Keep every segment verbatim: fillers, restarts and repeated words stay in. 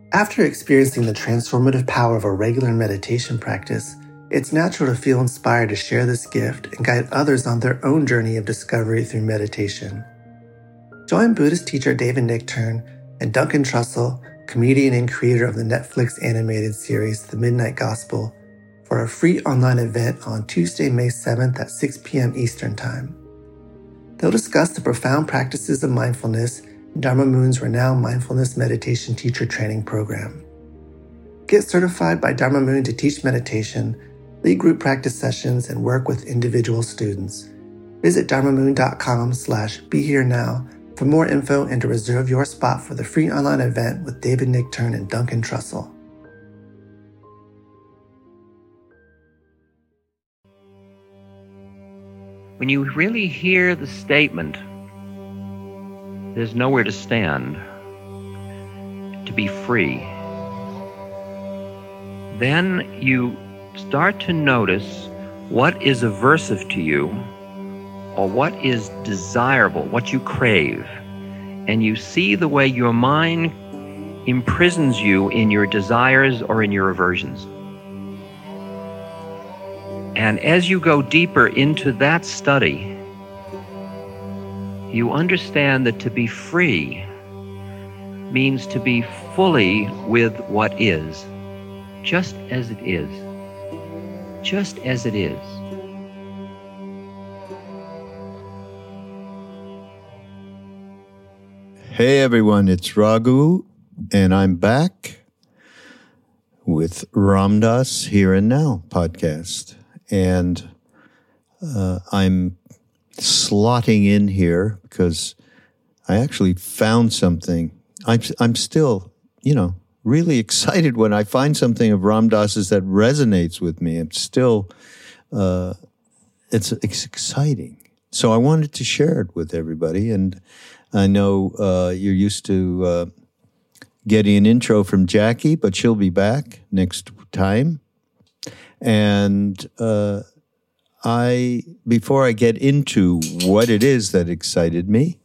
After experiencing the transformative power of a regular meditation practice, it's natural to feel inspired to share this gift and guide others on their own journey of discovery through meditation. Join Buddhist teacher David Nichtern and Duncan Trussell, comedian and creator of the Netflix animated series The Midnight Gospel, for a free online event on Tuesday, May seventh at six p.m. Eastern Time. They'll discuss the profound practices of mindfulness in Dharma Moon's renowned mindfulness meditation teacher training program. Get certified by Dharma Moon to teach meditation, lead group practice sessions, and work with individual students. Visit dharmamoon.com slash be here now for more info and to reserve your spot for the free online event with David Nichtern and Duncan Trussell. When you really hear the statement, there's nowhere to stand, to be free, then you start to notice what is aversive to you or what is desirable, what you crave, and you see the way your mind imprisons you in your desires or in your aversions. And as you go deeper into that study, you understand that to be free means to be fully with what is, just as it is, just as it is. Hey everyone, it's Raghu, and I'm back with Ram Dass Here and Now podcast. And uh, I'm slotting in here because I actually found something. I'm, I'm still, you know, really excited when I find something of Ram Dass's that resonates with me. It's still, uh, it's, it's exciting. So I wanted to share it with everybody. And I know uh, you're used to uh, getting an intro from Jackie, but she'll be back next time. And uh, I, before I get into what it is that excited me,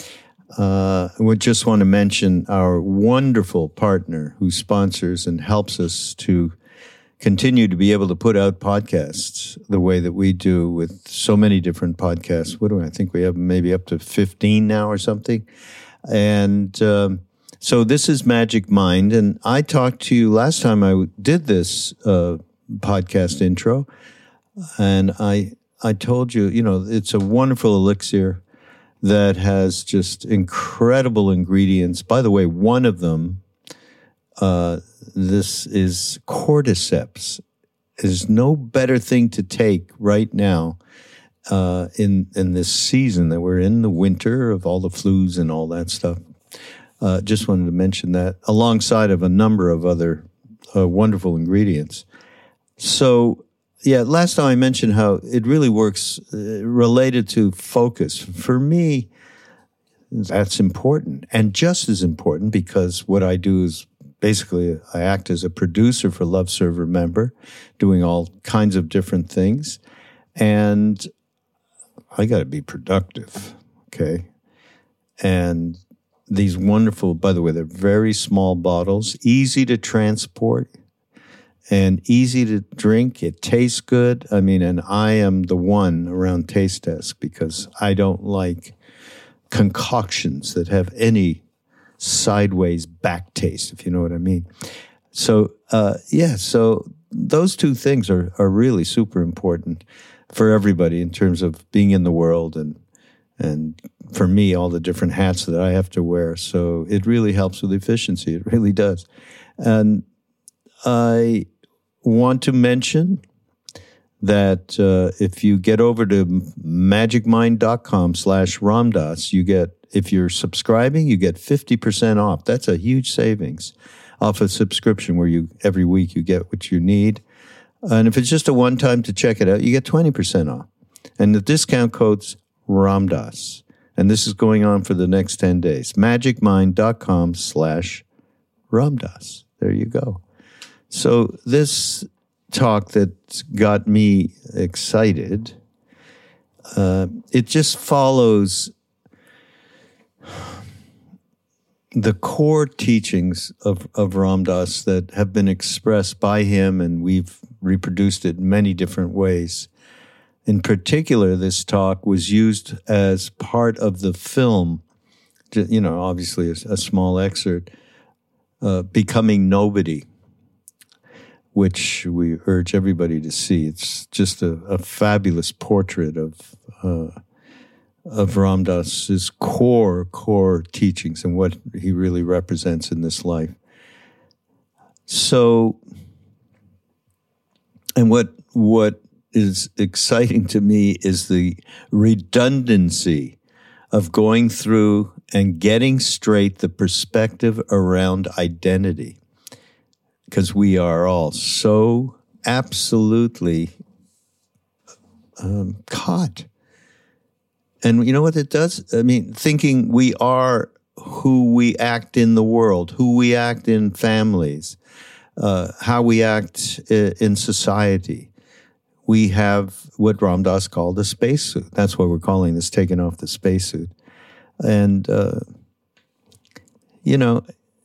uh, I would just want to mention our wonderful partner who sponsors and helps us to continue to be able to put out podcasts the way that we do with so many different podcasts. What do I think we have? Maybe up to fifteen now or something. And um, so this is Magic Mind. And I talked to you last time I did this uh podcast intro, and I I told you, you know, it's a wonderful elixir that has just incredible ingredients. By the way, one of them, uh, this is cordyceps. There's no better thing to take right now uh, in in this season that we're in, the winter of all the flus and all that stuff. Uh, just wanted to mention that alongside of a number of other uh, wonderful ingredients. So, yeah, last time I mentioned how it really works uh, related to focus. For me, that's important. And just as important, because what I do is basically I act as a producer for Love Serve Remember, doing all kinds of different things. And I got to be productive, okay? And these wonderful, by the way, they're very small bottles, easy to transport, and easy to drink. It tastes good. I mean, and I am the one around Taste Desk because I don't like concoctions that have any sideways back taste, if you know what I mean. So, uh, yeah, so those two things are, are really super important for everybody in terms of being in the world and, and for me, all the different hats that I have to wear. So it really helps with efficiency. It really does. And I want to mention that uh, if you get over to magicmind.com slash Ramdas, you get, if you're subscribing, you get fifty percent off. That's a huge savings off a subscription where you every week you get what you need. And if it's just a one-time to check it out, you get twenty percent off. And the discount code's Ramdas. And this is going on for the next ten days. magicmind.com slash Ramdas. There you go. So this talk that got me excited, uh, it just follows the core teachings of, of Ram Dass that have been expressed by him, and we've reproduced it in many different ways. In particular, this talk was used as part of the film, you know, obviously a, a small excerpt, uh, Becoming Nobody, which we urge everybody to see. It's just a, a fabulous portrait of uh, of Ram Dass's core, core teachings and what he really represents in this life. So, and what what is exciting to me is the redundancy of going through and getting straight the perspective around identity, because we are all so absolutely um, caught. And you know what it does? I mean, thinking we are who we act in the world, who we act in families, uh, how we act in society. We have what Ram Dass called a spacesuit. That's what we're calling this, taking off the spacesuit. And, uh, you know,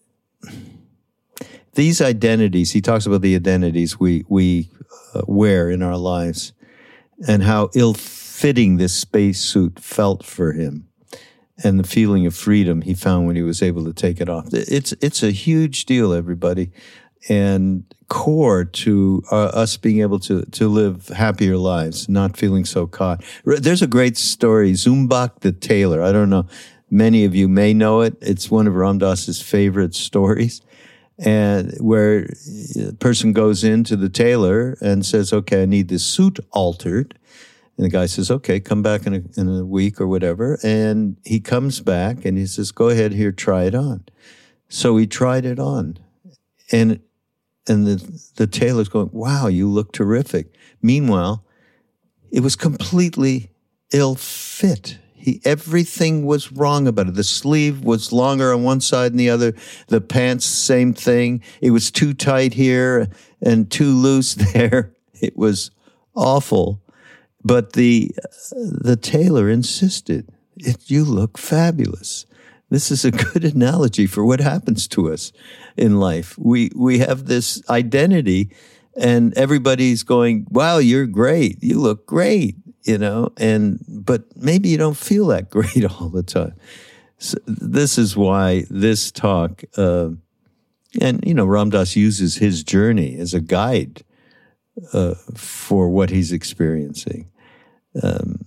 these identities, he talks about the identities we, we uh, wear in our lives and how ill-fitting this spacesuit felt for him and the feeling of freedom he found when he was able to take it off. It's, it's a huge deal, everybody, and core to uh, us being able to, to live happier lives, not feeling so caught. There's a great story, Zumbach the Tailor. I don't know. Many of you may know it. It's one of Ram Dass's favorite stories, and where a person goes into the tailor and says, okay, I need this suit altered. And the guy says, okay, come back in a, in a week or whatever. And he comes back and he says, go ahead here, try it on. So he tried it on. And and the, the tailor's going, wow, you look terrific. Meanwhile, it was completely ill fit. He, everything was wrong about it. The sleeve was longer on one side than the other. The pants, same thing. It was too tight here and too loose there. It was awful. But the the tailor insisted, it, you look fabulous. This is a good analogy for what happens to us in life. We we have this identity, and everybody's going, wow, you're great. You look great. You know, and but maybe you don't feel that great all the time. So this is why this talk, uh, and you know, Ram Dass uses his journey as a guide uh, for what he's experiencing. Um,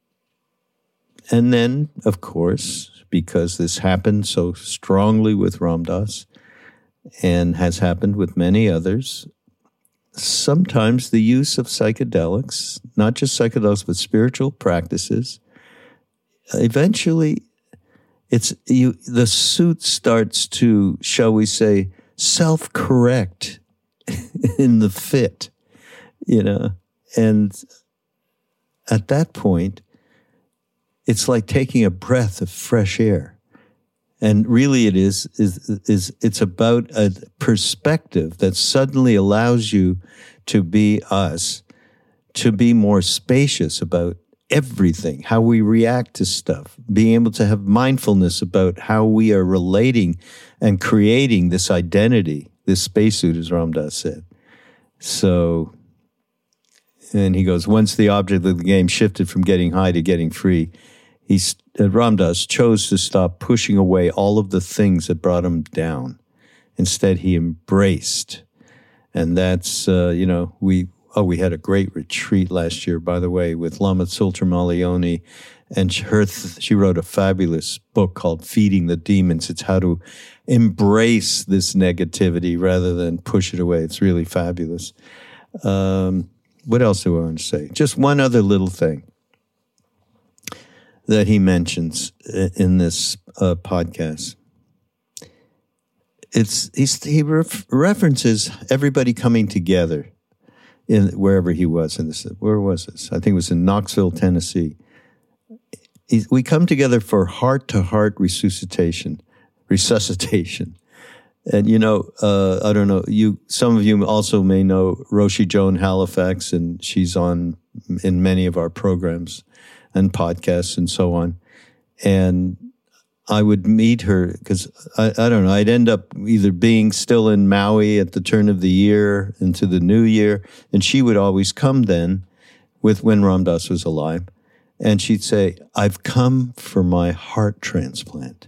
and then, of course, because this happened so strongly with Ram Dass and has happened with many others, sometimes the use of psychedelics, not just psychedelics, but spiritual practices, eventually it's you. The suit starts to, shall we say, self-correct in the fit, you know, and at that point, it's like taking a breath of fresh air. And really it is, is, is, it's about a perspective that suddenly allows you to be us, to be more spacious about everything, how we react to stuff, being able to have mindfulness about how we are relating and creating this identity, this spacesuit, as Ram Dass said. So, and he goes, once the object of the game shifted from getting high to getting free, he, uh, Ram Dass chose to stop pushing away all of the things that brought him down. Instead, he embraced. And that's, uh, you know, we, oh, we had a great retreat last year, by the way, with Lama Tsultrim Alioni. And her th- she wrote a fabulous book called Feeding the Demons. It's how to embrace this negativity rather than push it away. It's really fabulous. Um, what else do I want to say? Just one other little thing that he mentions in this uh, podcast. It's he's, he ref, references everybody coming together in wherever he was in this. Where was this? I think it was in Knoxville, Tennessee. He, we come together for heart-to-heart resuscitation, resuscitation. And you know, uh, I don't know. You, some of you also may know Roshi Joan Halifax, and she's on in many of our programs and podcasts and so on. And I would meet her because I, I don't know, I'd end up either being still in Maui at the turn of the year into the new year, and she would always come then with when Ram Dass was alive, and she'd say, I've come for my heart transplant.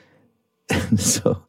And so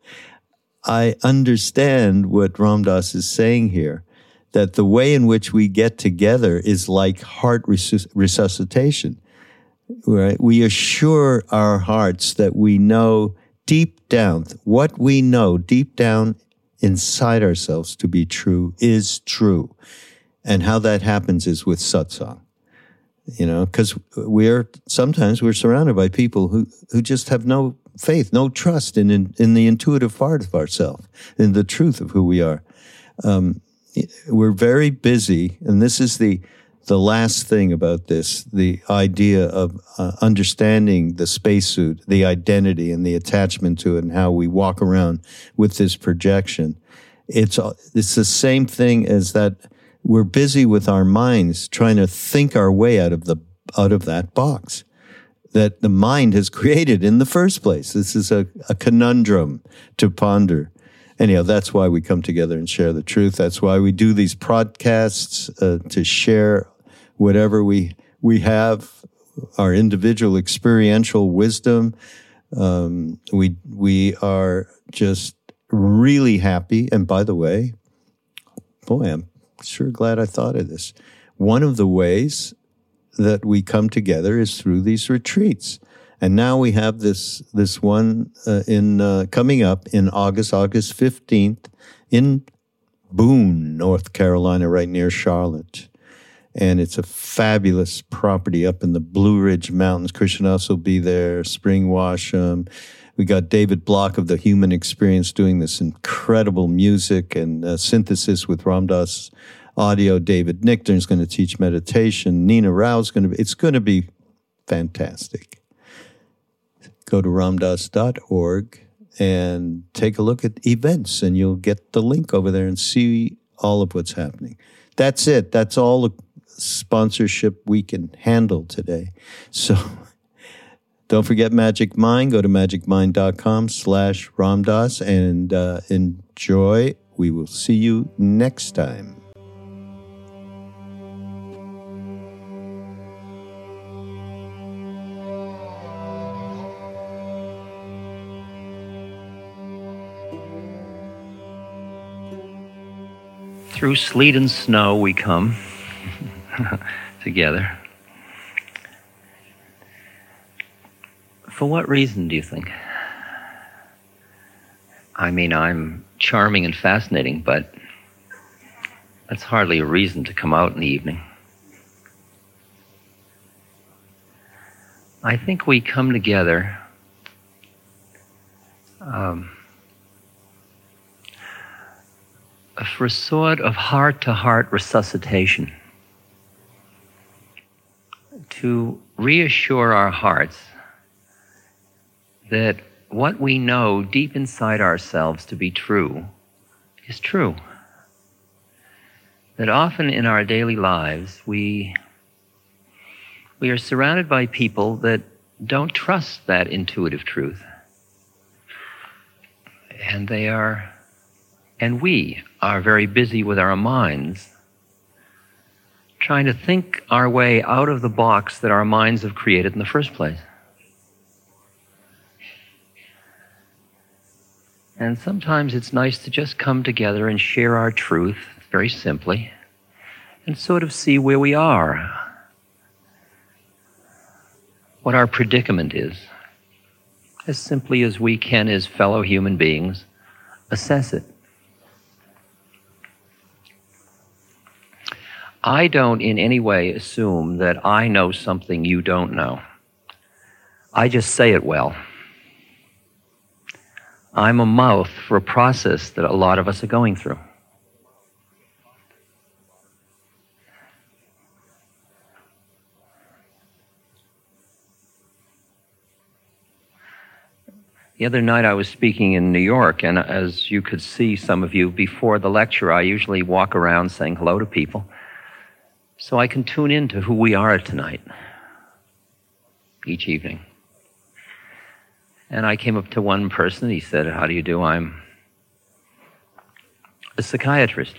I understand what Ram Dass is saying here, that the way in which we get together is like heart resus- resuscitation. Right? We assure our hearts that we know deep down, what we know deep down inside ourselves to be true is true. And how that happens is with satsang. You know, because we're, sometimes we're surrounded by people who, who just have no faith, no trust in, in, in the intuitive part of ourselves, in the truth of who we are. Um, we're very busy, and this is the, The last thing about this, the idea of uh, understanding the spacesuit, the identity and the attachment to it and how we walk around with this projection. It's, it's the same thing as that we're busy with our minds trying to think our way out of the, out of that box that the mind has created in the first place. This is a, a conundrum to ponder. Anyhow, that's why we come together and share the truth. That's why we do these podcasts uh, to share whatever we we have, our individual experiential wisdom. Um, we we are just really happy. And by the way, boy, I'm sure glad I thought of this. One of the ways that we come together is through these retreats. And now we have this this one uh, in uh, coming up in August, August fifteenth, in Boone, North Carolina, right near Charlotte. And it's a fabulous property up in the Blue Ridge Mountains. Krishnadas will be there, Spring Washam. We got David Block of the Human Experience doing this incredible music and uh, synthesis with Ram Dass audio. David Nichtern is going to teach meditation. Nina Rao is going to be, it's going to be fantastic. Go to ram dass dot org and take a look at events, and you'll get the link over there and see all of what's happening. That's it. That's all the sponsorship we can handle today. So don't forget Magic Mind. Go to magic mind dot com slash Ram Dass and uh, enjoy. We will see you next time. Through sleet and snow we come together. For what reason, do you think? I mean, I'm charming and fascinating, but that's hardly a reason to come out in the evening. I think we come together um, for a sort of heart-to-heart resuscitation, to reassure our hearts that what we know deep inside ourselves to be true is true. That often in our daily lives we we are surrounded by people that don't trust that intuitive truth. And they are And we are very busy with our minds, trying to think our way out of the box that our minds have created in the first place. And sometimes it's nice to just come together and share our truth very simply and sort of see where we are, what our predicament is, as simply as we can as fellow human beings assess it. I don't in any way assume that I know something you don't know. I just say it well. I'm a mouth for a process that a lot of us are going through. The other night I was speaking in New York, and as you could see, some of you, before the lecture, I usually walk around saying hello to people. So I can tune into who we are tonight, each evening. And I came up to one person. He said, "How do you do? I'm a psychiatrist."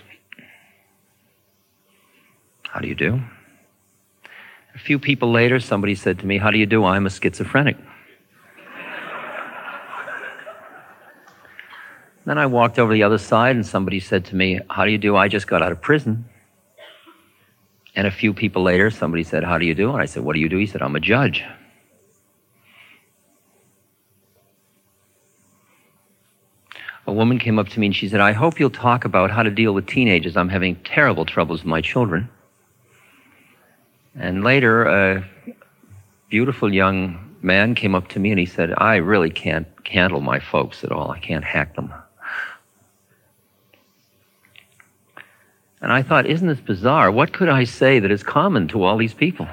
"How do you do?" A few people later, somebody said to me, "How do you do? I'm a schizophrenic." Then I walked over to the other side and somebody said to me, "How do you do? I just got out of prison." And a few people later, somebody said, "How do you do?" And I said, "What do you do?" He said, "I'm a judge." A woman came up to me and she said, "I hope you'll talk about how to deal with teenagers. I'm having terrible troubles with my children." And later, a beautiful young man came up to me and he said, "I really can't handle my folks at all. I can't hack them." And I thought, isn't this bizarre? What could I say that is common to all these people?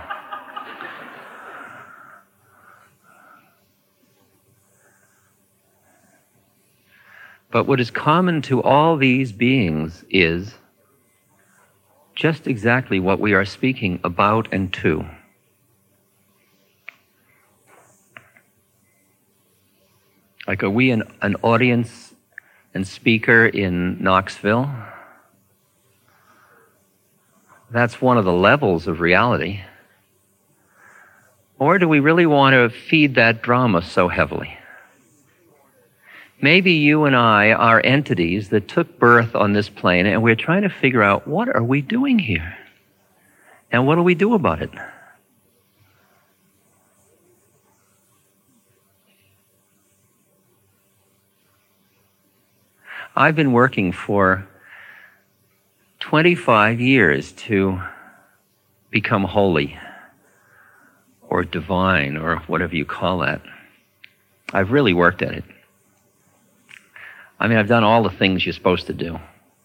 But what is common to all these beings is just exactly what we are speaking about and to. Like, are we an, an audience and speaker in Knoxville? That's one of the levels of reality. Or do we really want to feed that drama so heavily? Maybe you and I are entities that took birth on this plane and we're trying to figure out, what are we doing here? And what do we do about it? I've been working for twenty-five years to become holy or divine or whatever you call that. I've really worked at it. I mean, I've done all the things you're supposed to do.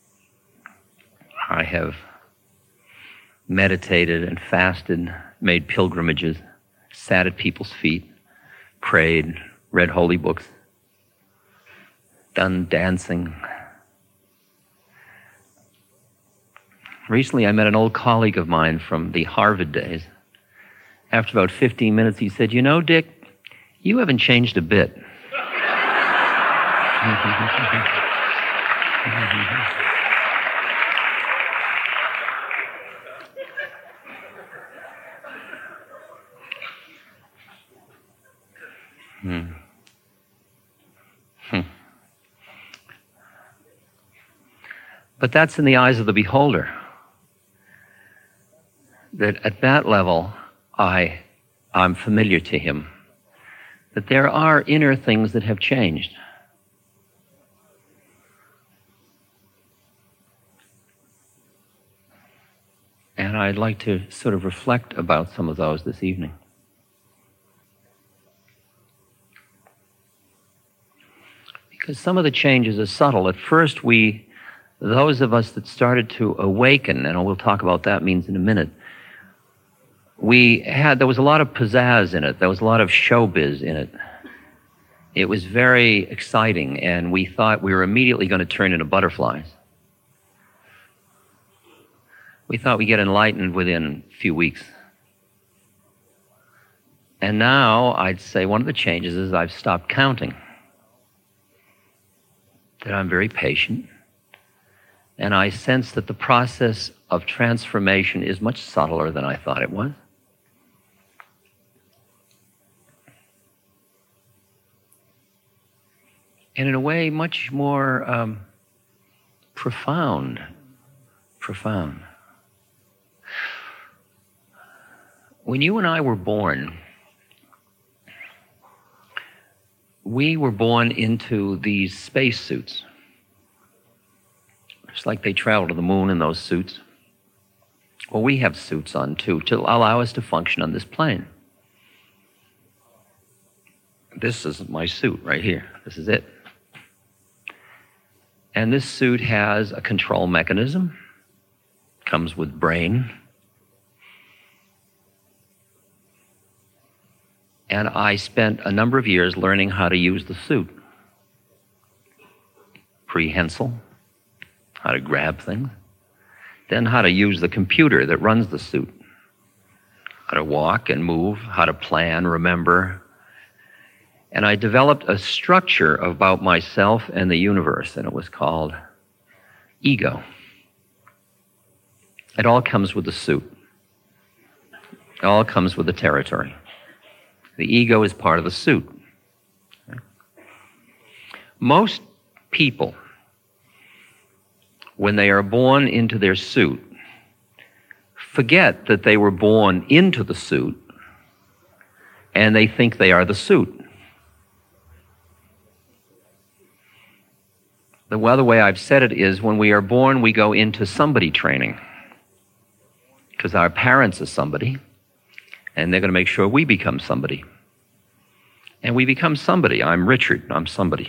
I have meditated and fasted, made pilgrimages, sat at people's feet, prayed, read holy books, done dancing. Recently, I met an old colleague of mine from the Harvard days. After about fifteen minutes, he said, "You know, Dick, you haven't changed a bit." hmm. Hmm. But that's in the eyes of the beholder. That at that level, I, I'm familiar to him. That there are inner things that have changed. And I'd like to sort of reflect about some of those this evening. Because some of the changes are subtle. At first, we, those of us that started to awaken, and we'll talk about that means in a minute, we had, there was a lot of pizzazz in it. There was a lot of showbiz in it. It was very exciting, and we thought we were immediately going to turn into butterflies. We thought we'd get enlightened within a few weeks. And now, I'd say one of the changes is I've stopped counting. That I'm very patient. And I sense that the process of transformation is much subtler than I thought it was. And in a way, much more um, profound. Profound. When you and I were born, we were born into these spacesuits. It's like they travel to the moon in those suits. Well, we have suits on too, to allow us to function on this plane. This is my suit right here. This is it. And this suit has a control mechanism, comes with brain. And I spent a number of years learning how to use the suit. Prehensile, how to grab things. Then how to use the computer that runs the suit. How to walk and move, how to plan, remember. And I developed a structure about myself and the universe, and it was called ego. It all comes with the suit. It all comes with the territory. The ego is part of the suit. Most people, when they are born into their suit, forget that they were born into the suit, and they think they are the suit. The other way I've said it is, when we are born, we go into somebody training, because our parents are somebody, and they're going to make sure we become somebody. And we become somebody. I'm Richard, I'm somebody.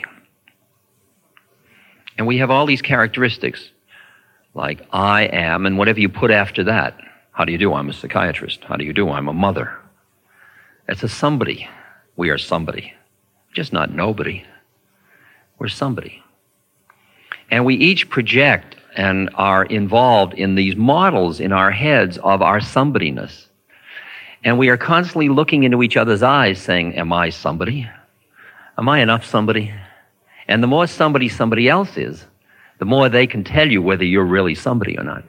And we have all these characteristics, like I am, and whatever you put after that. How do you do? I'm a psychiatrist. How do you do? I'm a mother. It's a somebody. We are somebody. Just not nobody. We're somebody. And we each project and are involved in these models in our heads of our somebodyness. And we are constantly looking into each other's eyes saying, am I somebody? Am I enough somebody? And the more somebody somebody else is, the more they can tell you whether you're really somebody or not.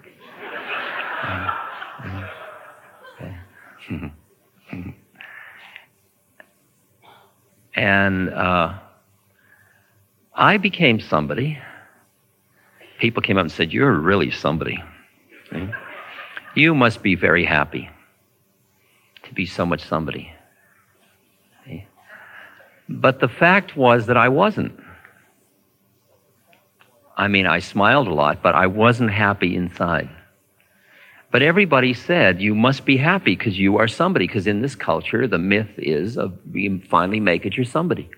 And uh, I became somebody. People came up and said, you're really somebody. Okay? You must be very happy to be so much somebody. Okay? But the fact was that I wasn't. I mean, I smiled a lot, but I wasn't happy inside. But everybody said, you must be happy because you are somebody, because in this culture, the myth is of you finally make it, you're somebody.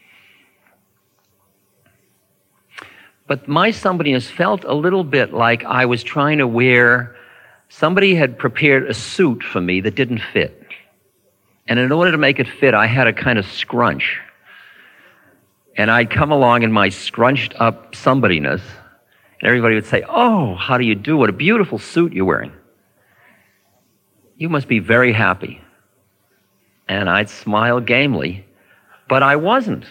But my somebodyness felt a little bit like I was trying to wear, somebody had prepared a suit for me that didn't fit. And in order to make it fit, I had a kind of scrunch. And I'd come along in my scrunched up somebodyness, and everybody would say, oh, how do you do? What a beautiful suit you're wearing. You must be very happy. And I'd smile gamely, but I wasn't.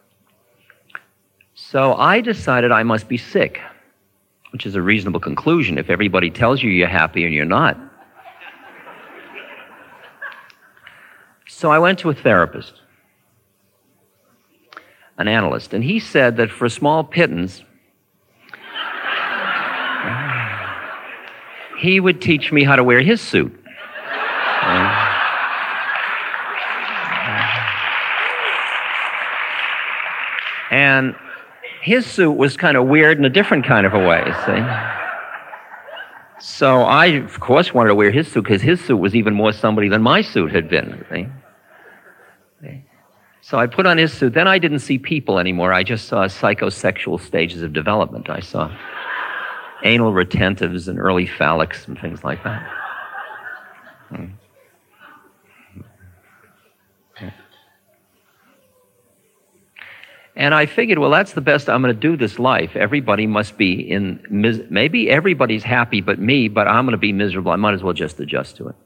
So I decided I must be sick, which is a reasonable conclusion if everybody tells you you're happy and you're not. So I went to a therapist, an analyst, and he said that for a small pittance, he would teach me how to wear his suit. And his suit was kind of weird in a different kind of a way, see? So I, of course, wanted to wear his suit because his suit was even more somebody than my suit had been, see? See? So I put on his suit. Then I didn't see people anymore. I just saw psychosexual stages of development. I saw anal retentives and early phallics and things like that. Hmm. And I figured, well, that's the best I'm going to do this life. Everybody must be in, mis- maybe everybody's happy but me, but I'm going to be miserable. I might as well just adjust to it.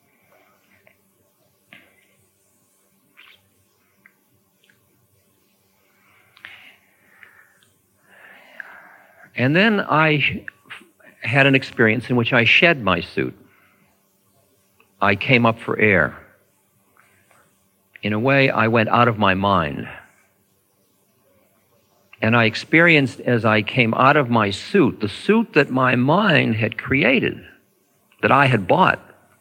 And then I had an experience in which I shed my suit. I came up for air. In a way, I went out of my mind. And I experienced, as I came out of my suit, the suit that my mind had created, that I had bought.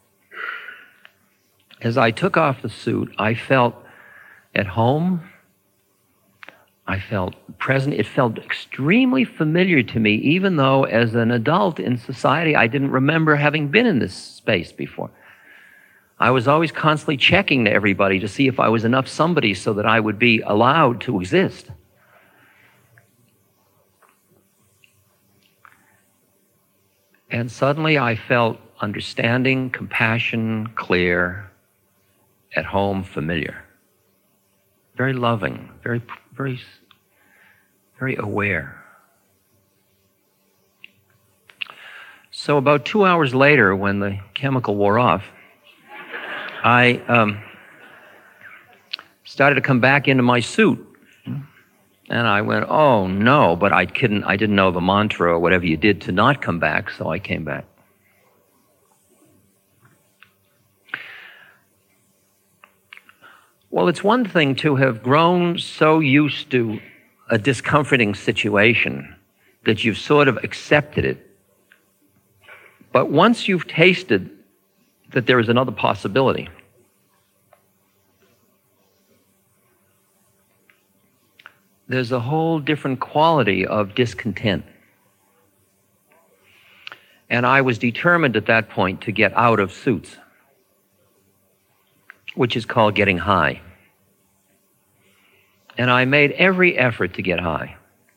As I took off the suit, I felt at home. I felt present. It felt extremely familiar to me, even though as an adult in society, I didn't remember having been in this space before. I was always constantly checking to everybody to see if I was enough somebody so that I would be allowed to exist. And suddenly I felt understanding, compassion, clear, at home, familiar. Very loving, very, very, very aware. So about two hours later, when the chemical wore off, I um, started to come back into my suit. And I went, oh, no, but I couldn't, I didn't know the mantra or whatever you did to not come back, so I came back. Well, it's one thing to have grown so used to a discomforting situation that you've sort of accepted it. But once you've tasted that there is another possibility, there's a whole different quality of discontent. And I was determined at that point to get out of suits, which is called getting high. And I made every effort to get high.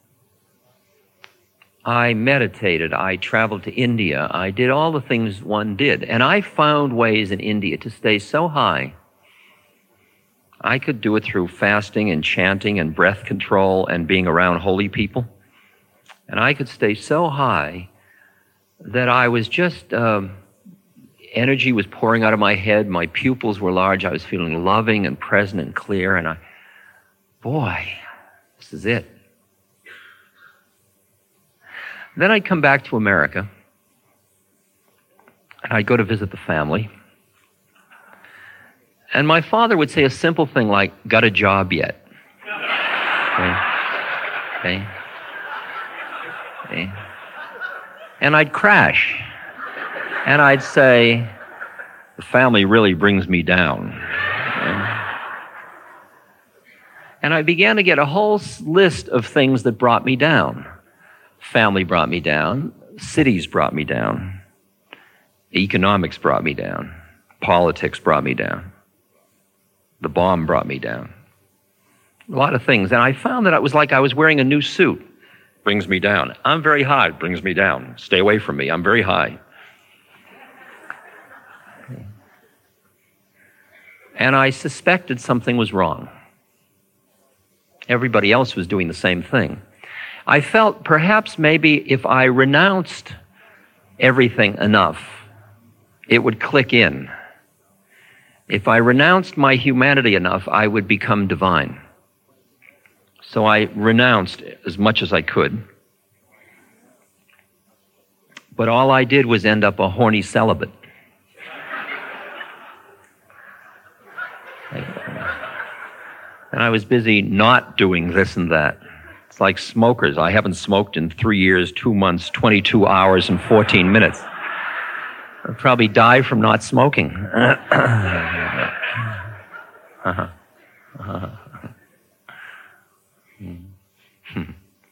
I meditated, I traveled to India, I did all the things one did, and I found ways in India to stay so high. I could do it through fasting and chanting and breath control and being around holy people. And I could stay so high that I was just, um, energy was pouring out of my head, my pupils were large, I was feeling loving and present and clear, and I, boy, this is it. Then I'd come back to America, and I'd go to visit the family. And my father would say a simple thing like, got a job yet? Okay. Okay. Okay. And I'd crash. And I'd say, the family really brings me down. Okay. And I began to get a whole list of things that brought me down. Family brought me down. Cities brought me down. Economics brought me down. Politics brought me down. The bomb brought me down. A lot of things. And I found that it was like I was wearing a new suit. Brings me down. I'm very high. Brings me down. Stay away from me. I'm very high. And I suspected something was wrong. Everybody else was doing the same thing. I felt perhaps maybe if I renounced everything enough, it would click in. If I renounced my humanity enough, I would become divine. So I renounced as much as I could. But all I did was end up a horny celibate. And I was busy not doing this and that. It's like smokers. I haven't smoked in three years, two months, twenty-two hours, and fourteen minutes. I'd probably die from not smoking. uh-huh. Uh-huh. Hmm.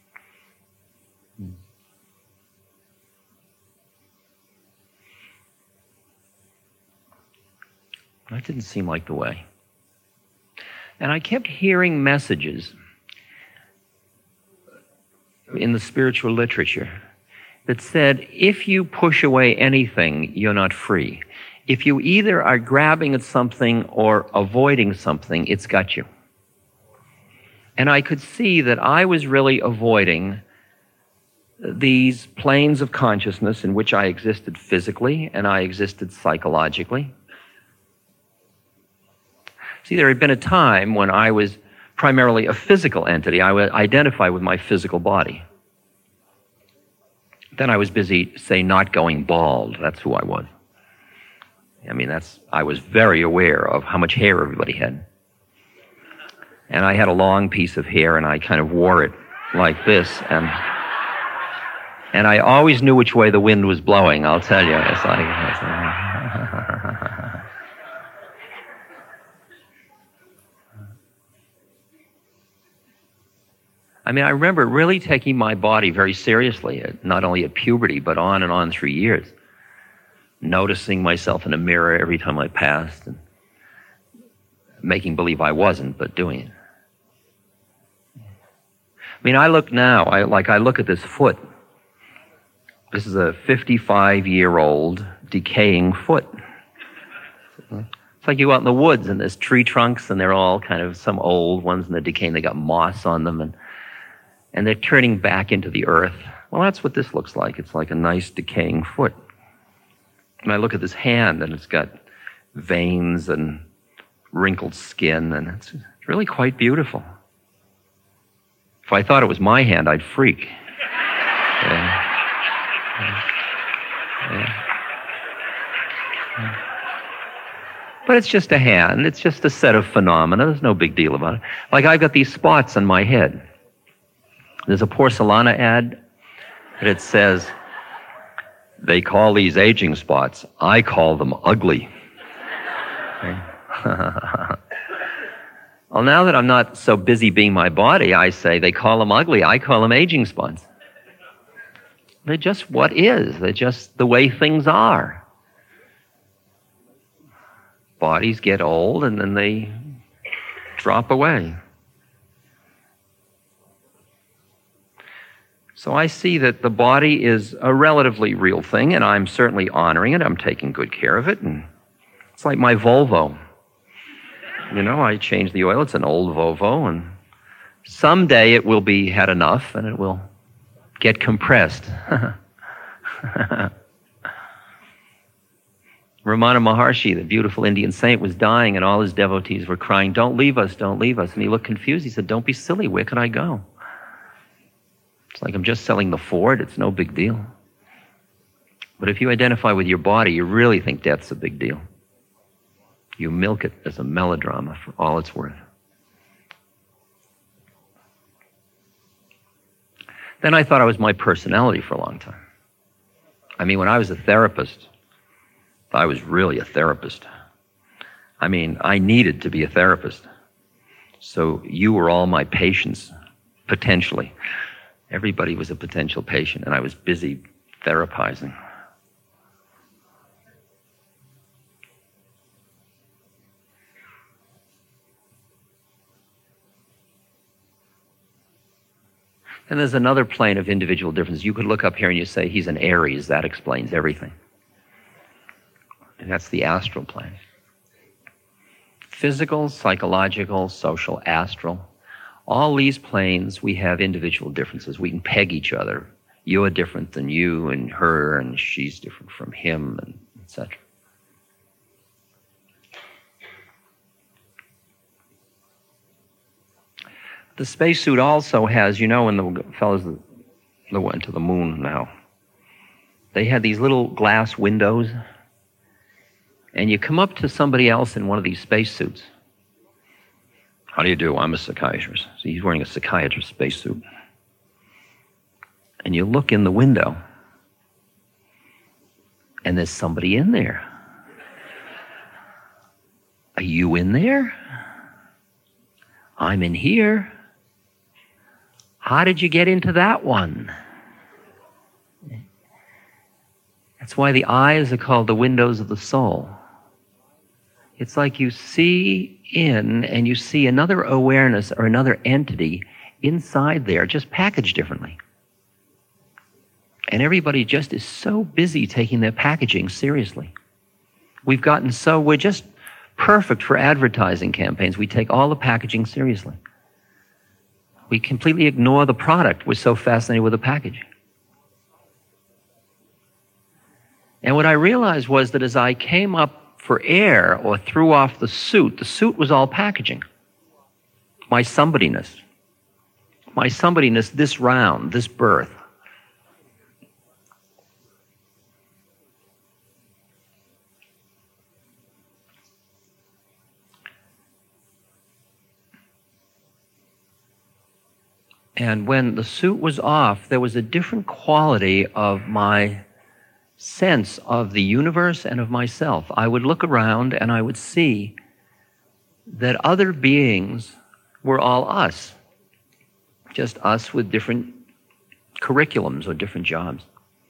That didn't seem like the way. And I kept hearing messages in the spiritual literature that said, if you push away anything, you're not free. If you either are grabbing at something or avoiding something, it's got you. And I could see that I was really avoiding these planes of consciousness in which I existed physically and I existed psychologically. See, there had been a time when I was primarily a physical entity. I would identify with my physical body. Then I was busy, say, not going bald. That's who I was. I mean, that's, I was very aware of how much hair everybody had. And I had a long piece of hair, and I kind of wore it like this, and and I always knew which way the wind was blowing, I'll tell you. It's like, it's like I mean, I remember really taking my body very seriously, not only at puberty, but on and on through years. Noticing myself in a mirror every time I passed, and making believe I wasn't, but doing it. I mean, I look now, I like I look at this foot. This is a fifty-five-year-old decaying foot. It's like you go out in the woods and there's tree trunks and they're all kind of, some old ones and they're decaying, they got moss on them and and they're turning back into the earth. Well, that's what this looks like. It's like a nice decaying foot. And I look at this hand and it's got veins and wrinkled skin and it's It's really quite beautiful. If I thought it was my hand, I'd freak. Yeah. Yeah. Yeah. Yeah. But it's just a hand. It's just a set of phenomena. There's no big deal about it. Like I've got these spots on my head. There's a Porcelana ad that it says, they call these aging spots. I call them ugly. Well, now that I'm not so busy being my body, I say they call them ugly. I call them aging spots. They're just what is. They're just the way things are. Bodies get old and then they drop away. So I see that the body is a relatively real thing, and I'm certainly honoring it. I'm taking good care of it. And it's like my Volvo. You know, I change the oil. It's an old Volvo, and someday it will be had enough, and it will get compressed. Ramana Maharshi, the beautiful Indian saint, was dying, and all his devotees were crying, "Don't leave us, don't leave us." And he looked confused. He said, "Don't be silly. Where could I go? It's like I'm just selling the Ford. It's no big deal." But if you identify with your body, you really think death's a big deal. You milk it as a melodrama for all it's worth. Then I thought I was my personality for a long time. I mean, when I was a therapist, I was really a therapist. I mean, I needed to be a therapist. So you were all my patients, potentially. Everybody was a potential patient, and I was busy therapizing. And there's another plane of individual difference. You could look up here and you say, he's an Aries. That explains everything. And that's the astral plane. Physical, psychological, social, astral. All these planes, we have individual differences. We can peg each other. You're different than you and her, and she's different from him, and et cetera. The spacesuit also has, you know, when the fellows that went to the moon now, they had these little glass windows, and you come up to somebody else in one of these spacesuits. How do you do? I'm a psychiatrist. So he's wearing a psychiatrist spacesuit. And you look in the window, and there's somebody in there. Are you in there? I'm in here. How did you get into that one? That's why the eyes are called the windows of the soul. It's like you see in and you see another awareness or another entity inside there, just packaged differently. And everybody just is so busy taking their packaging seriously. We've gotten so, we're just perfect for advertising campaigns. We take all the packaging seriously. We completely ignore the product. We're so fascinated with the package. And what I realized was that as I came up for air or threw off the suit, the suit was all packaging. My somebodyness. My somebodyness, this round, this birth. And when the suit was off, there was a different quality of my sense of the universe and of myself. I would look around and I would see that other beings were all us, just us with different curriculums or different jobs.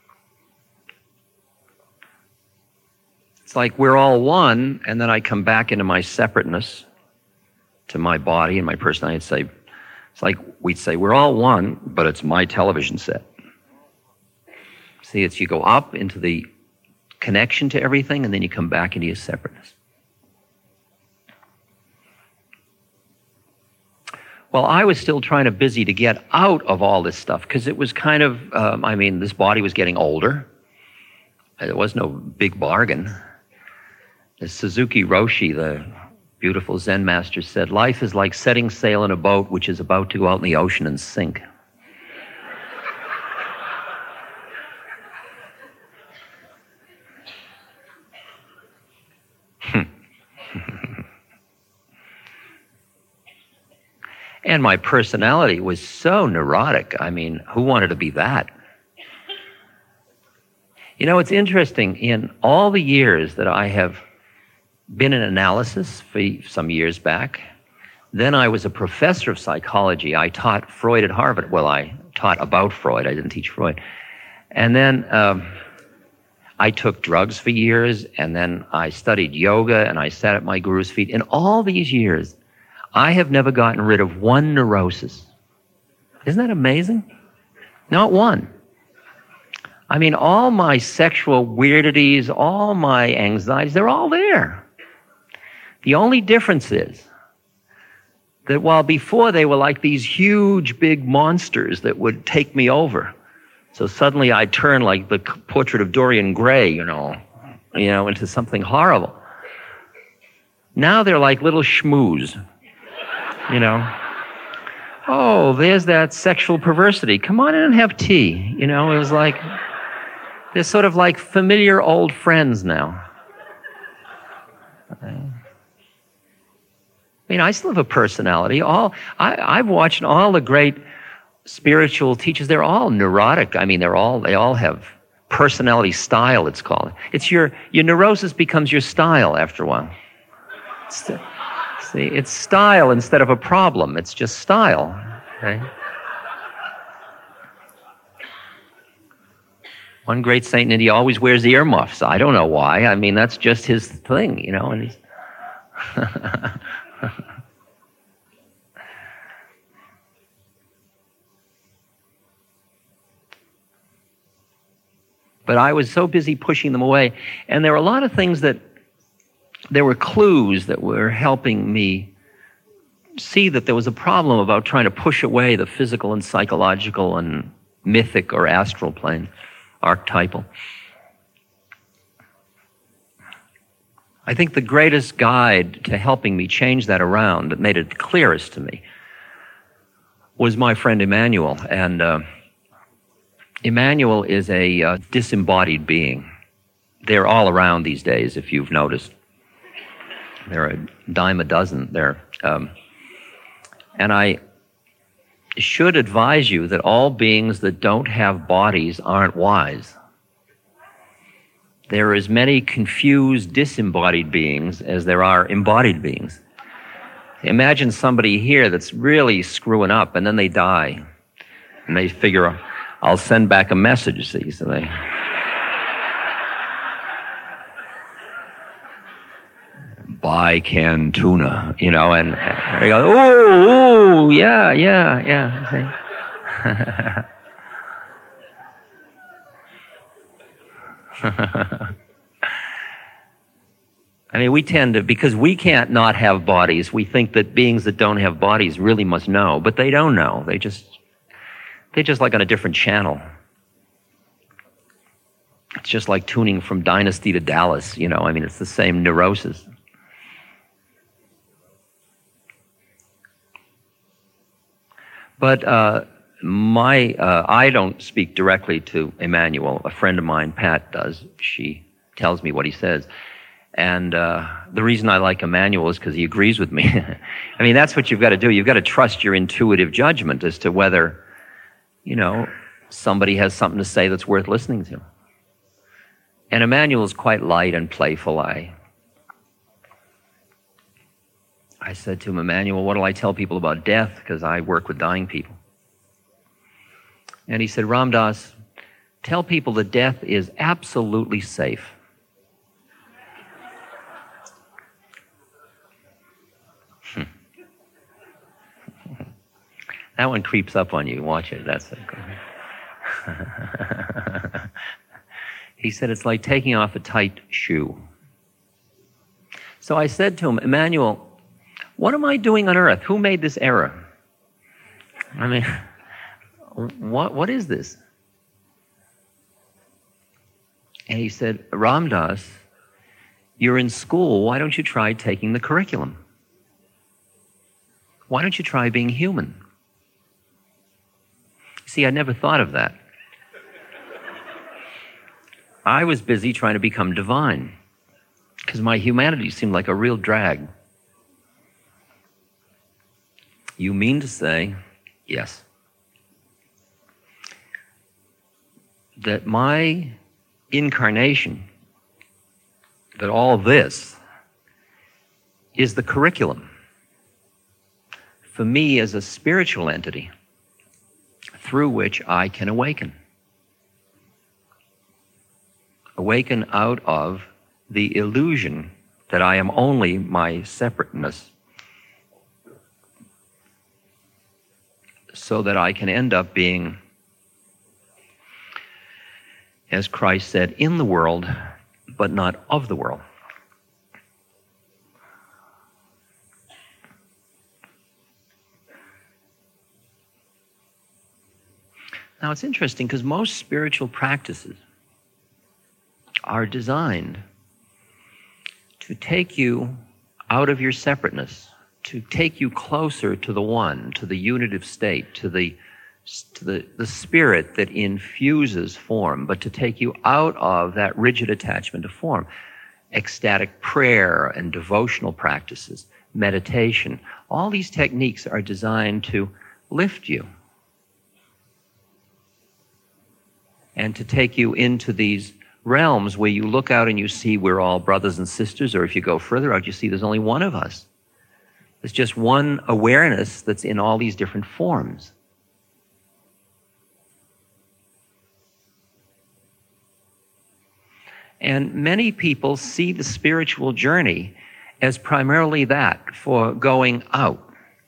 It's like we're all one, and then I come back into my separateness, to my body and my personality. I'd say, it's like we'd say, we're all one, but it's my television set. See, it's you go up into the connection to everything, and then you come back into your separateness. Well, I was still trying to busy to get out of all this stuff, because it was kind of, um, I mean, this body was getting older. There was no big bargain. The Suzuki Roshi, the beautiful Zen master said, life is like setting sail in a boat which is about to go out in the ocean and sink. And my personality was so neurotic. I mean, who wanted to be that? You know, it's interesting. In all the years that I have been in analysis, for some years back, then I was a professor of psychology. I taught Freud at Harvard. Well, I taught about Freud. I didn't teach Freud. And then um, I took drugs for years, and then I studied yoga, and I sat at my guru's feet. In all these years, I have never gotten rid of one neurosis. Isn't that amazing? Not one. I mean, all my sexual weirdities, all my anxieties, they're all there. The only difference is that while before they were like these huge, big monsters that would take me over, so suddenly I'd turn like the portrait of Dorian Gray, you know, you know, into something horrible. Now they're like little schmoos. You know, oh, there's that sexual perversity. Come on in and have tea. You know, it was like, they're sort of like familiar old friends now. I mean, I still have a personality. All I, I've watched all the great spiritual teachers. They're all neurotic. I mean, they're all they all have personality style. It's called. It's your your neurosis becomes your style after a while. It's the, See, it's style instead of a problem. It's just style. Okay? One great saint in India always wears earmuffs. I don't know why. I mean, that's just his thing, you know. And he's but I was so busy pushing them away. And there were a lot of things that there were clues that were helping me see that there was a problem about trying to push away the physical and psychological and mythic or astral plane, archetypal. I think the greatest guide to helping me change that around, that made it clearest to me, was my friend Emmanuel. And uh, Emmanuel is a uh, disembodied being. They're all around these days, if you've noticed. There are a dime a dozen there. Um, and I should advise you that all beings that don't have bodies aren't wise. There are as many confused, disembodied beings as there are embodied beings. Imagine somebody here that's really screwing up, and then they die. And they figure, I'll send back a message, see, so they... buy canned tuna, you know, and they go, oh, oh, yeah, yeah, yeah. I mean, we tend to, because we can't not have bodies, we think that beings that don't have bodies really must know, but they don't know. They just, they're just like on a different channel. It's just like tuning from Dynasty to Dallas, you know, I mean, it's the same neurosis. But uh, my, uh, I don't speak directly to Emmanuel. A friend of mine, Pat, does. She tells me what he says. And uh, the reason I like Emmanuel is because he agrees with me. I mean, that's what you've got to do. You've got to trust your intuitive judgment as to whether, you know, somebody has something to say that's worth listening to. And Emmanuel is quite light and playful. I, I said to him, Emmanuel, what do I tell people about death? Because I work with dying people. And he said, Ram Dass, tell people that death is absolutely safe. Hmm. That one creeps up on you. Watch it. That's it. He said, it's like taking off a tight shoe. So I said to him, Emmanuel, what am I doing on earth? Who made this error? I mean, what what is this? And he said, Ram Dass, you're in school. Why don't you try taking the curriculum? Why don't you try being human? See, I never thought of that. I was busy trying to become divine because my humanity seemed like a real drag. You mean to say, yes, that my incarnation, that all this is the curriculum for me as a spiritual entity through which I can awaken. Awaken out of the illusion that I am only my separateness, so that I can end up being, as Christ said, in the world, but not of the world. Now, it's interesting because most spiritual practices are designed to take you out of your separateness, to take you closer to the one, to the unitive state, to the to the, the spirit that infuses form, but to take you out of that rigid attachment to form. Ecstatic prayer and devotional practices, meditation, all these techniques are designed to lift you and to take you into these realms where you look out and you see we're all brothers and sisters, or if you go further out, you see there's only one of us. There's just one awareness that's in all these different forms. And many people see the spiritual journey as primarily that, for going out.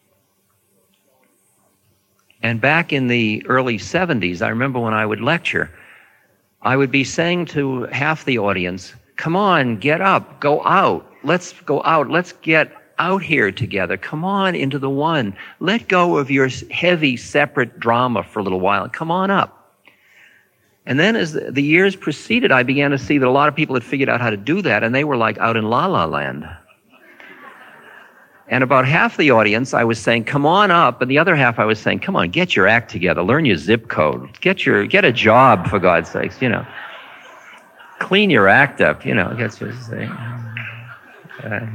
And back in the early seventies, I remember when I would lecture, I would be saying to half the audience, come on, get up, go out. Let's go out. Let's get out here together. Come on into the one. Let go of your heavy, separate drama for a little while. Come on up. And then as the, the years proceeded, I began to see that a lot of people had figured out how to do that, and they were like out in La La Land. And about half the audience, I was saying, come on up, and the other half I was saying, come on, get your act together, learn your zip code, get your get a job, for God's sakes, you know. Clean your act up, you know, that's just saying. Uh,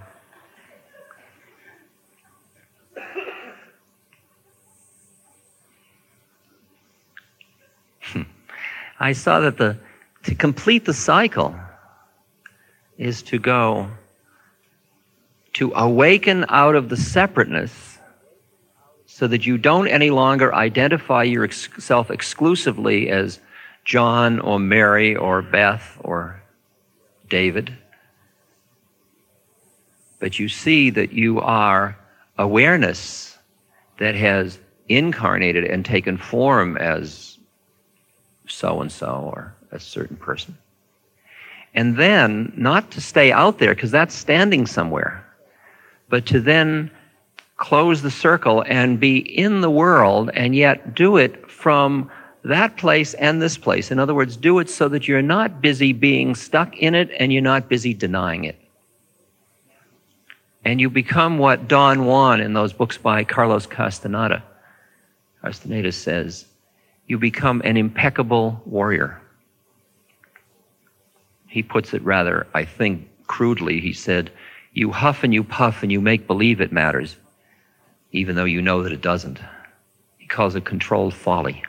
I saw that the to complete the cycle is to go to awaken out of the separateness so that you don't any longer identify yourself exclusively as John or Mary or Beth or David, but you see that you are awareness that has incarnated and taken form as so-and-so or a certain person. And then, not to stay out there, because that's standing somewhere, but to then close the circle and be in the world and yet do it from that place and this place. In other words, do it so that you're not busy being stuck in it and you're not busy denying it. And you become what Don Juan in those books by Carlos Castaneda, Castaneda says, you become an impeccable warrior. He puts it rather, I think, crudely. He said, you huff and you puff and you make believe it matters, even though you know that it doesn't. He calls it controlled folly.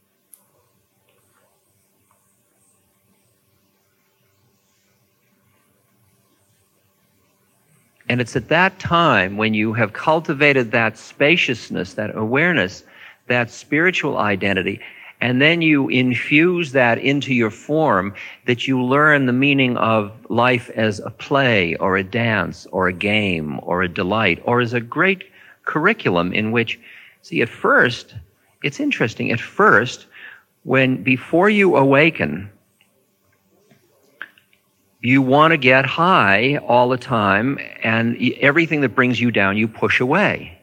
And it's at that time when you have cultivated that spaciousness, that awareness, that spiritual identity, and then you infuse that into your form, that you learn the meaning of life as a play or a dance or a game or a delight or as a great curriculum in which, see, at first, it's interesting, at first, when before you awaken, you want to get high all the time, and everything that brings you down, you push away.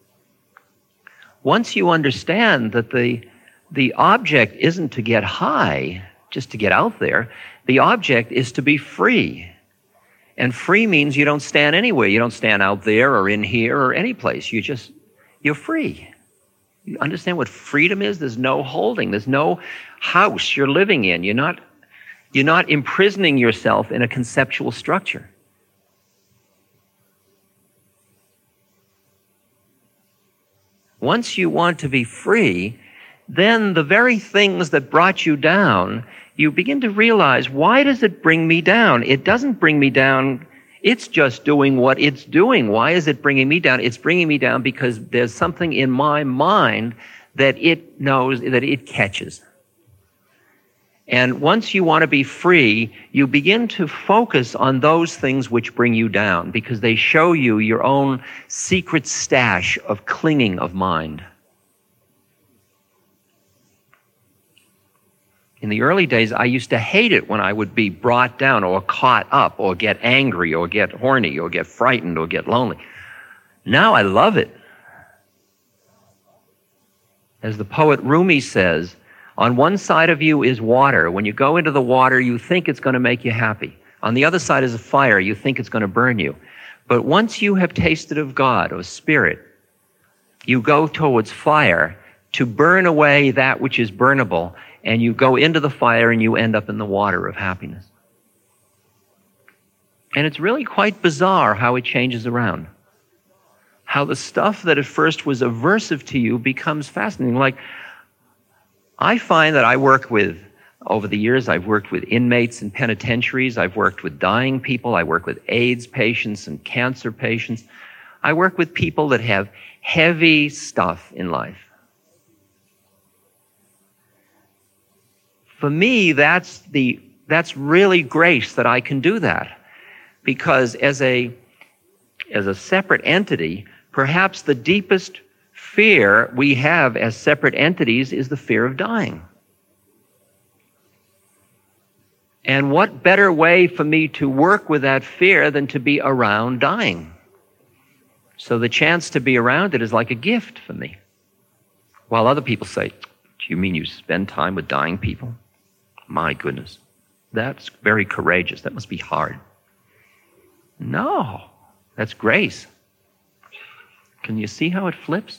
Once you understand that the the object isn't to get high, just to get out there, the object is to be free. And free means you don't stand anywhere. You don't stand out there or in here or any place. You just, you're free. You understand what freedom is? There's no holding. There's no house you're living in. You're not, you're not imprisoning yourself in a conceptual structure. Once you want to be free, then the very things that brought you down, you begin to realize, why does it bring me down? It doesn't bring me down. It's just doing what it's doing. Why is it bringing me down? It's bringing me down because there's something in my mind that it knows, that it catches. And once you want to be free, you begin to focus on those things which bring you down because they show you your own secret stash of clinging of mind. In the early days, I used to hate it when I would be brought down or caught up or get angry or get horny or get frightened or get lonely. Now I love it. As the poet Rumi says, on one side of you is water. When you go into the water, you think it's going to make you happy. On the other side is a fire. You think it's going to burn you. But once you have tasted of God or Spirit, you go towards fire to burn away that which is burnable, and you go into the fire and you end up in the water of happiness. And it's really quite bizarre how it changes around. How the stuff that at first was aversive to you becomes fascinating. Like, I find that I work with, over the years, I've worked with inmates in penitentiaries, I've worked with dying people, I work with AIDS patients and cancer patients. I work with people that have heavy stuff in life. For me, that's the that's really grace that I can do that. Because as a as a separate entity, perhaps the deepest fear we have as separate entities is the fear of dying. And what better way for me to work with that fear than to be around dying? So the chance to be around it is like a gift for me. While other people say, do you mean you spend time with dying people? My goodness, that's very courageous. That must be hard. No, that's grace. Can you see how it flips?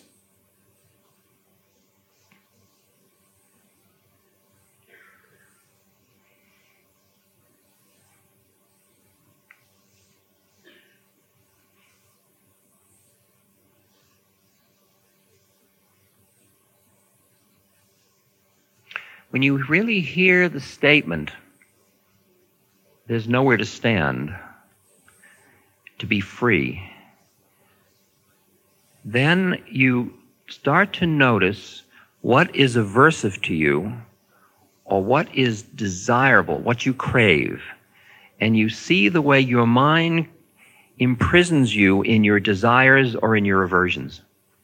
When you really hear the statement, there's nowhere to stand, to be free, then you start to notice what is aversive to you or what is desirable, what you crave, and you see the way your mind imprisons you in your desires or in your aversions.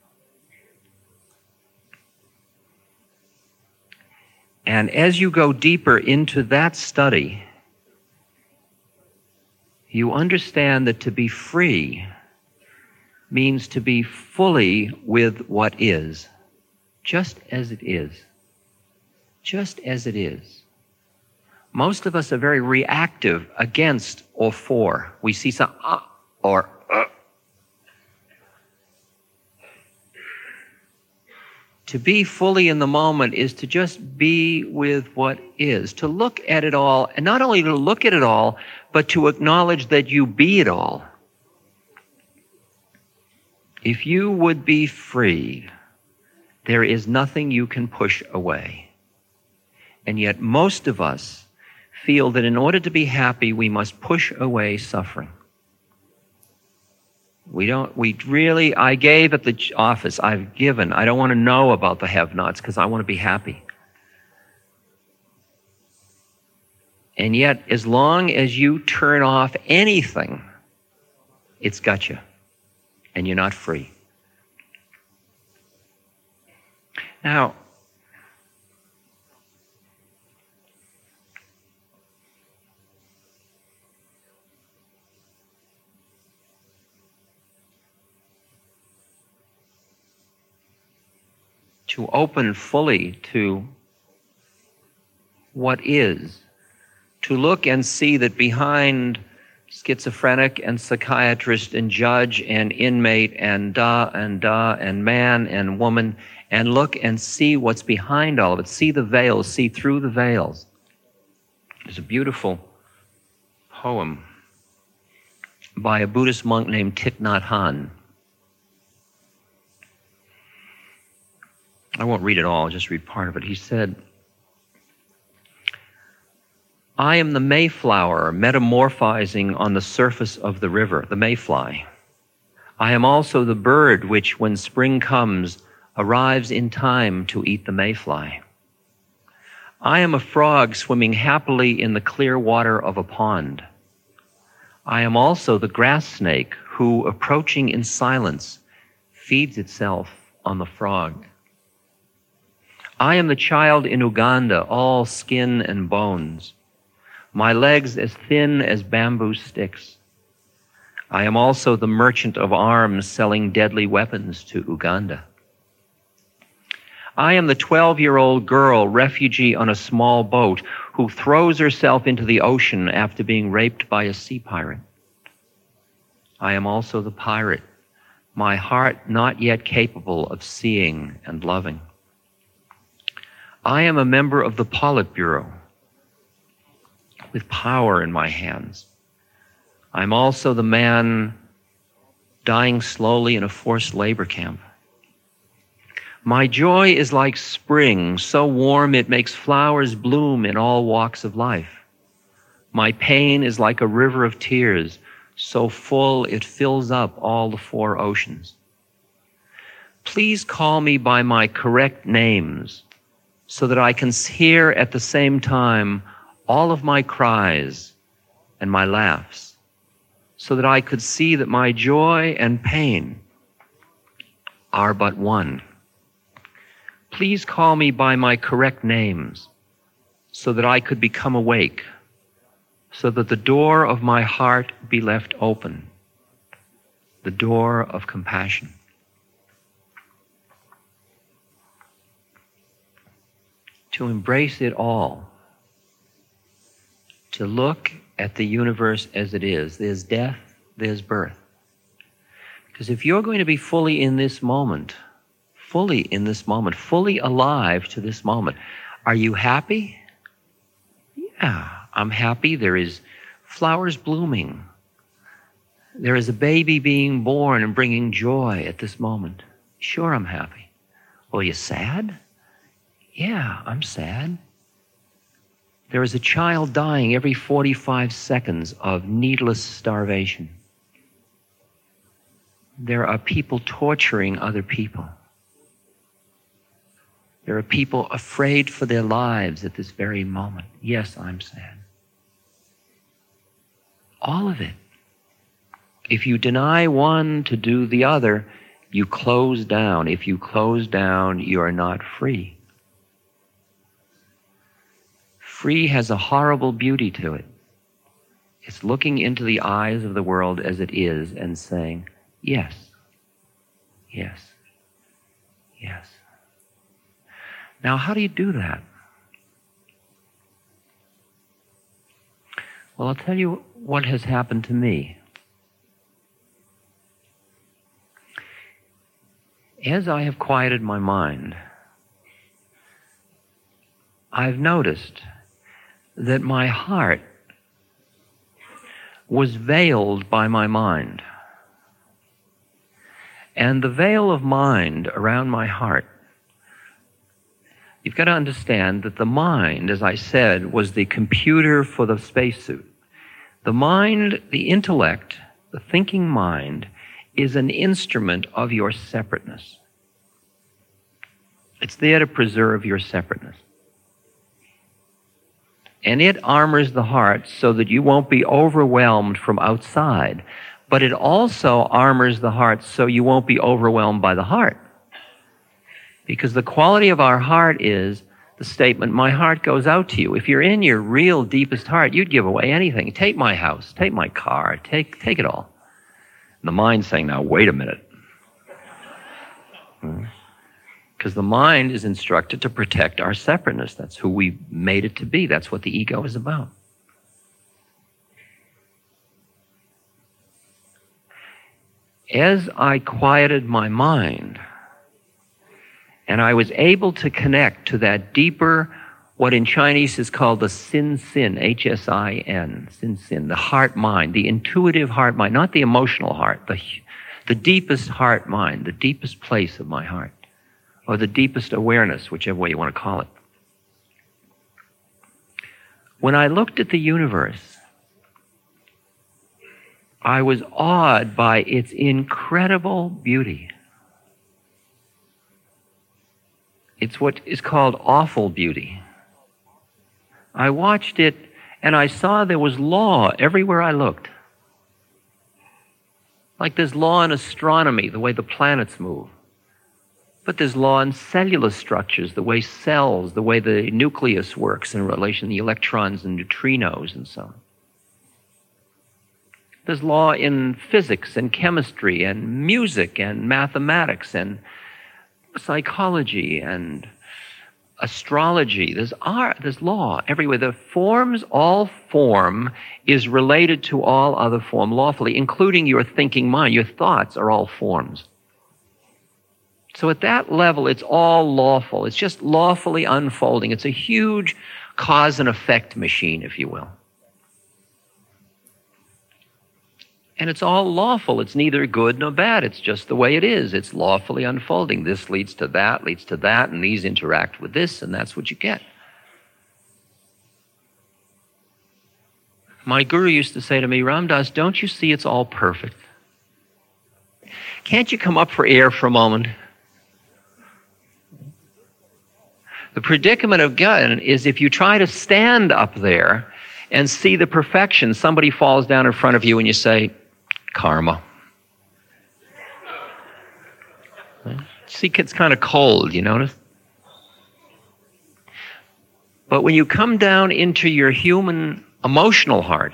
And as you go deeper into that study, you understand that to be free means to be fully with what is, just as it is. Just as it is. Most of us are very reactive against or for. We see some uh, or uh. To be fully in the moment is to just be with what is, to look at it all, and not only to look at it all, but to acknowledge that you be it all. If you would be free, there is nothing you can push away. And yet most of us feel that in order to be happy, we must push away suffering. We don't, we really, I gave at the office, I've given. I don't want to know about the have-nots because I want to be happy. And yet, as long as you turn off anything, it's got you. And you're not free. Now, to open fully to what is, to look and see that behind schizophrenic and psychiatrist and judge and inmate and da and da and man and woman, and look and see what's behind all of it. See the veils, see through the veils. There's a beautiful poem by a Buddhist monk named Thich Nhat Hanh. I won't read it all, I'll just read part of it. He said, I am the mayflower metamorphizing on the surface of the river, the mayfly. I am also the bird which, when spring comes, arrives in time to eat the mayfly. I am a frog swimming happily in the clear water of a pond. I am also the grass snake who, approaching in silence, feeds itself on the frog. I am the child in Uganda, all skin and bones, my legs as thin as bamboo sticks. I am also the merchant of arms selling deadly weapons to Uganda. I am the twelve-year-old girl, refugee on a small boat, who throws herself into the ocean after being raped by a sea pirate. I am also the pirate, my heart not yet capable of seeing and loving. I am a member of the Politburo, with power in my hands. I'm also the man dying slowly in a forced labor camp. My joy is like spring, so warm it makes flowers bloom in all walks of life. My pain is like a river of tears, so full it fills up all the four oceans. Please call me by my correct names, so that I can hear at the same time all of my cries and my laughs, so that I could see that my joy and pain are but one. Please call me by my correct names, so that I could become awake, so that the door of my heart be left open, the door of compassion. To embrace it all, to look at the universe as it is. There's death, there's birth. Because if you're going to be fully in this moment, fully in this moment, fully alive to this moment, are you happy? Yeah, I'm happy. There is flowers blooming. There is a baby being born and bringing joy at this moment. Sure, I'm happy. Well, are you sad? Yeah, I'm sad. There is a child dying every forty-five seconds of needless starvation. There are people torturing other people. There are people afraid for their lives at this very moment. Yes, I'm sad. All of it. If you deny one to do the other, you close down. If you close down, you are not free. Free has a horrible beauty to it. It's looking into the eyes of the world as it is and saying, yes, yes, yes. Now, how do you do that? Well, I'll tell you what has happened to me. As I have quieted my mind, I've noticed that my heart was veiled by my mind. And the veil of mind around my heart, you've got to understand that the mind, as I said, was the computer for the spacesuit. The mind, the intellect, the thinking mind, is an instrument of your separateness. It's there to preserve your separateness. And it armors the heart so that you won't be overwhelmed from outside. But it also armors the heart so you won't be overwhelmed by the heart. Because the quality of our heart is the statement, my heart goes out to you. If you're in your real deepest heart, you'd give away anything. Take my house, take my car, take, take it all. And the mind's saying, now, wait a minute. Hmm. Because the mind is instructed to protect our separateness. That's who we made it to be. That's what the ego is about. as I quieted my mind, and I was able to connect to that deeper, what in Chinese is called the sin sin, H S I N, sin sin, the heart mind, the intuitive heart mind, not the emotional heart, the, the deepest heart mind, the deepest place of my heart, or the deepest awareness, whichever way you want to call it. When I looked at the universe, I was awed by its incredible beauty. It's what is called awful beauty. I watched it and I saw there was law everywhere I looked. Like there's law in astronomy, the way the planets move. But there's law in cellular structures, the way cells, the way the nucleus works in relation to the electrons and neutrinos and so on. There's law in physics and chemistry and music and mathematics and psychology and astrology. There's art, there's law everywhere. The forms, all form is related to all other form lawfully, including your thinking mind. Your thoughts are all forms. So at that level, it's all lawful. It's just lawfully unfolding. It's a huge cause and effect machine, if you will. And it's all lawful. It's neither good nor bad. It's just the way it is. It's lawfully unfolding. This leads to that, leads to that, and these interact with this, and that's what you get. My guru used to say to me, Ram Dass, don't you see it's all perfect? Can't you come up for air for a moment? The predicament of God is if you try to stand up there and see the perfection, somebody falls down in front of you and you say, karma. See, it's kind of cold, you notice? But when you come down into your human emotional heart,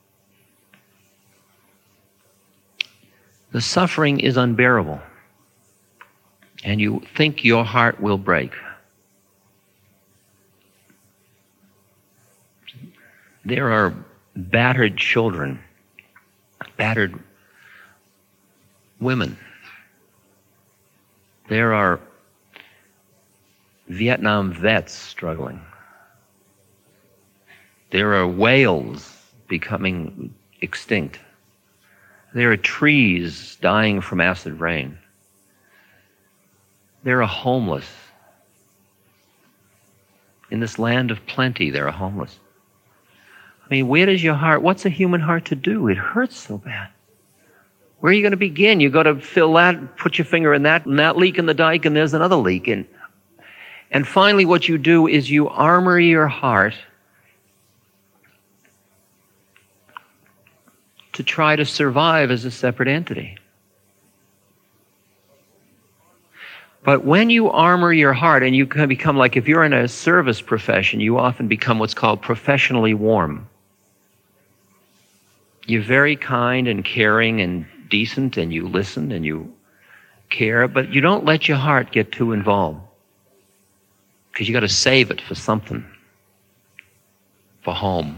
the suffering is unbearable. And you think your heart will break. There are battered children, battered women. There are Vietnam vets struggling. There are whales becoming extinct. There are trees dying from acid rain. There are homeless. In this land of plenty, there are homeless. I mean, where does your heart, what's a human heart to do? It hurts so bad. Where are you going to begin? You got to fill that, put your finger in that, and that leak in the dike, and there's another leak. And, and finally, what you do is you armor your heart to try to survive as a separate entity. But when you armor your heart, and you can become like, if you're in a service profession, you often become what's called professionally warm. You're very kind and caring and decent, and you listen and you care, but you don't let your heart get too involved. Because you got to save it for something. For home.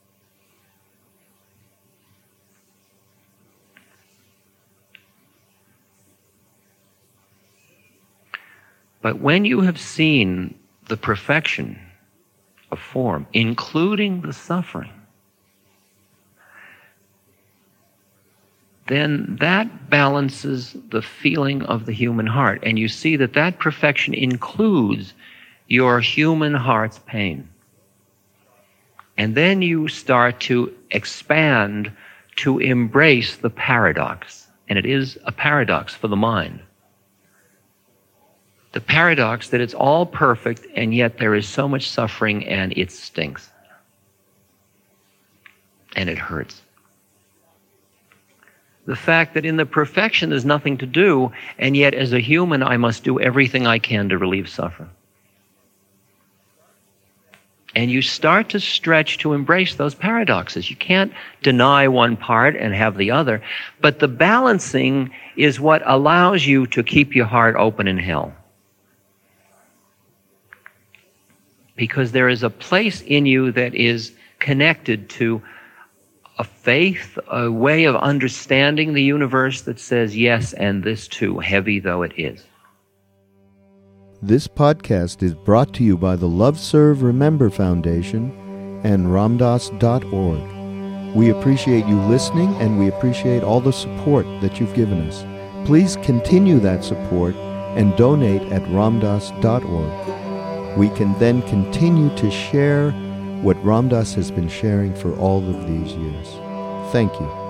But when you have seen the perfection of form, including the suffering, then that balances the feeling of the human heart. And you see that that perfection includes your human heart's pain. And then you start to expand to embrace the paradox. And it is a paradox for the mind. The paradox that it's all perfect and yet there is so much suffering and it stinks. And it hurts. The fact that in the perfection there's nothing to do, and yet as a human I must do everything I can to relieve suffering. And you start to stretch to embrace those paradoxes. You can't deny one part and have the other, but the balancing is what allows you to keep your heart open in hell. Because there is a place in you that is connected to a faith, a way of understanding the universe that says yes, and this too, heavy though it is. This podcast is brought to you by the Love Serve Remember Foundation and Ramdas dot org. We appreciate you listening, and we appreciate all the support that you've given us. Please continue that support and donate at Ramdas dot org. We can then continue to share what Ram Dass has been sharing for all of these years. Thank you.